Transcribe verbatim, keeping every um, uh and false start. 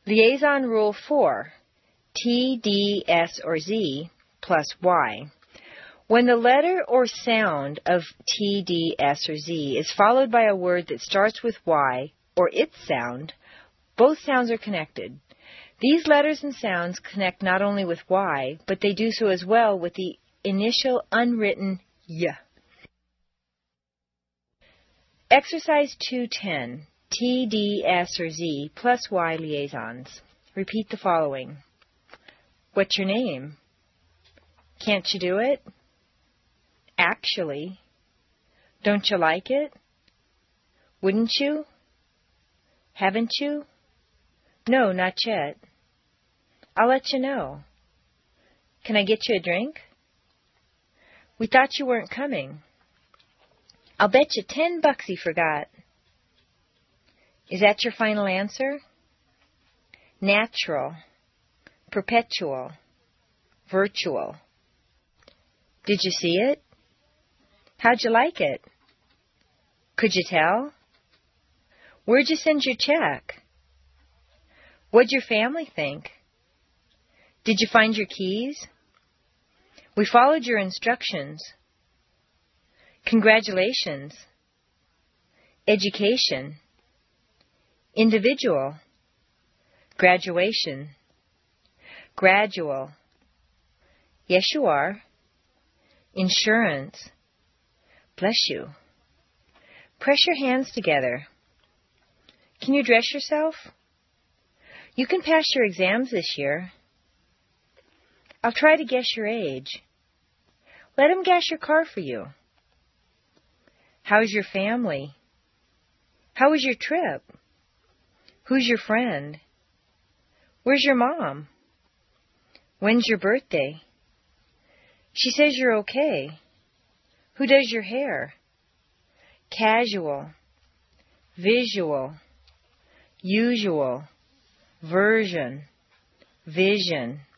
Liaison Rule four, T, D, S, or Z plus Y. When the letter or sound of T, D, S, or Z is followed by a word that starts with Y or its sound, both sounds are connected. These letters and sounds connect not only with Y, but they do so as well with the initial unwritten Y. Exercise two ten, T, D, S, or Z plus Y liaisons. Repeat the following. What's your name? Can't you do it? Actually. Don't you like it? Wouldn't you? Haven't you? No, not yet. I'll let you know. Can I get you a drink? We thought you weren't coming. I'll bet you ten bucks he forgot. Is that your final answer? Natural, perpetual, virtual. Did you see it? How'd you like it? Could you tell? Where'd you send your check? What'd your family think? Did you find your keys? We followed your instructions. Congratulations. Education. Individual. Graduation. Gradual. Yes, you are. Insurance. Bless you. Press your hands together. Can you dress yourself? You can pass your exams this year. I'll try to guess your age. Let him guess your car for you. How's your family? How was your trip? Who's your friend? Where's your mom? When's your birthday? She says you're okay. Who does your hair? Casual, visual, usual, version, vision.